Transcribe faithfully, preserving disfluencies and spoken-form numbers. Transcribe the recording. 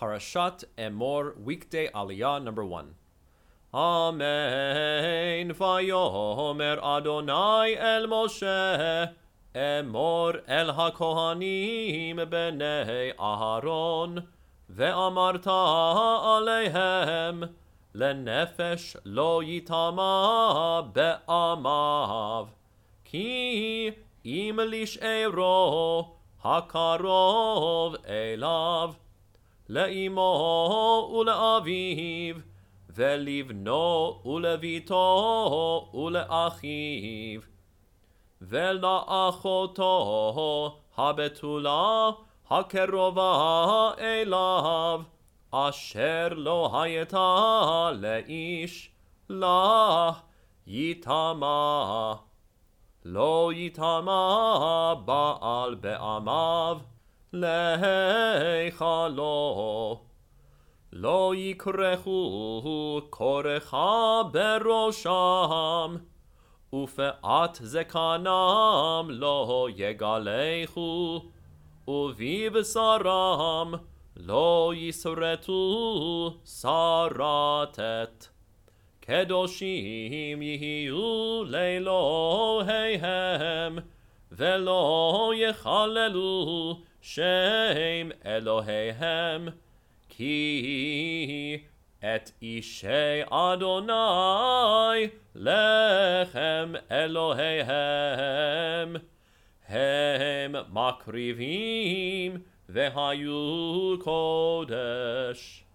Parashat Emor, weekday Aliyah number one. Amen. Vayomer Adonai el Moshe, Emor el HaKohanim b'nei Aharon, ve'amarta aleihem, lenefesh lo yitama be'amav, ki im lish'ero hakarov elav, לאמו ולאביו, ולבנו ולביתו ולאחיו, ולאחותו הבתולה הקרובה אליו, אשר לא הייתה לאיש, לה יטמא. לא יטמא בעל בעמיו, להיכלו. לא יכרכו כורחה בראשם, ופאת זקנם לא יגלחו, ובבשרם לא יסרטו סרטת. קדושים יהיו לאלוהיהם, ולא יחללו שם אלוהיהם, כי את אישי אדוני לחם אלוהיהם, הם מקריבים והיו קודש.